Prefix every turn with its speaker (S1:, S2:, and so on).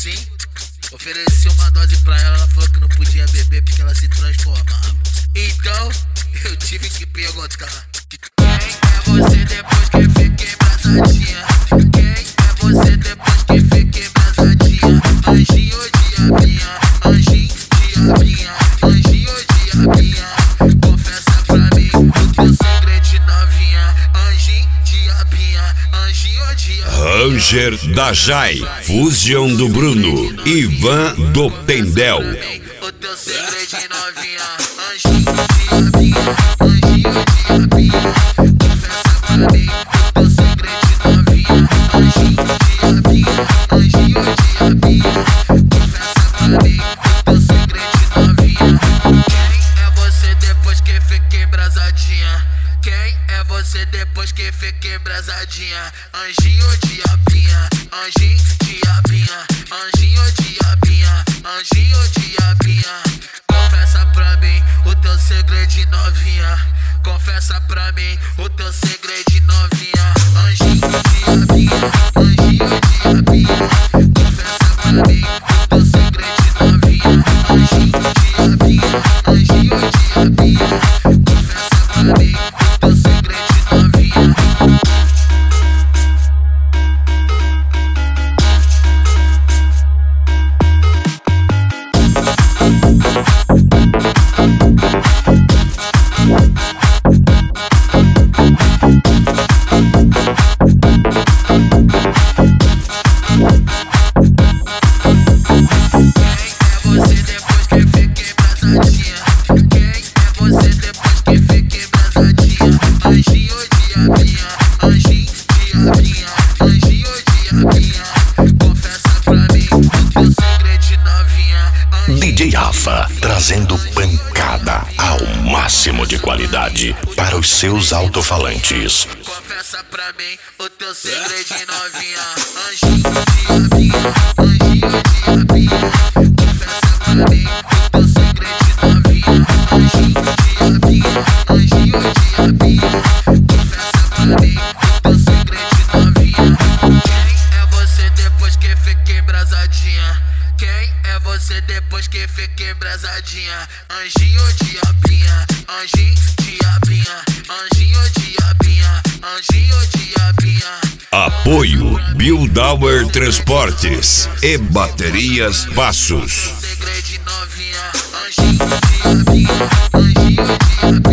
S1: assim, ofereci uma dose pra ela, ela falou que não podia beber porque ela se transformava. Então, eu tive que perguntar: quem é você depois que fiquei embrasadinha? Quem é você depois que fiquei embrasadinha? Anjinho ou diabinha? Anjinho, diabinha? Anjinho ou diabinha? Confessa pra mim o teu segredo de novinha. Anjinho, diabinha? Anjinho ou diabinha?
S2: Ranger da Jai, Fusion do Bruno, Ivan do Tendel.
S1: O teu segredo de novinha. Anjinho, diabinha? Anjinho ou diabinha? Confessa pra mim o teu segredo de novinha. Anjinho, diabinha? Anjinho ou diabinha? Confessa pra mim o teu segredo de novinha. Quem é você depois que fiquei embrasadinha? Quem é você depois que fiquei embrasadinha? Anjinho ou diabinha? Anjinho, diabinha? Anjinho ou diabinha? Anjinho ou diabinha? Confessa pra mim o teu segredo de novinha. Confessa pra mim o teu segredo de novinha. Anjinho, diabinha? Anjinho ou diabinha? Confessa pra mim o teu segredo de novinha. Anjinho, diabinha? Anjinho ou diabinha? Confessa pra mim o teu segredo de novinha.
S2: DJ Rafa, trazendo pancada ao máximo de qualidade para os seus alto-falantes.
S1: Confessa pra mim o teu segredo de novinha. Anjinho, diabinha? Anjinho, diabinha? Confessa pra mim o teu segredo de novinha. Anjinho, diabinha? Anjinho, diabinha? Confessa pra mim o teu segredo de novinha. Quem é você depois que fiquei embrasadinha? Quem é você depois que fiquei embrasadinha? Anjinho ou diabinha? Anjinho, diabinha? Anjinho ou diabinha? Anjinho ou diabinha?
S2: Apoio Buildauer Transportes e Baterias Passos.
S1: Segredo de novinha. Anjinho, diabinha? Anjinho ou diabinha?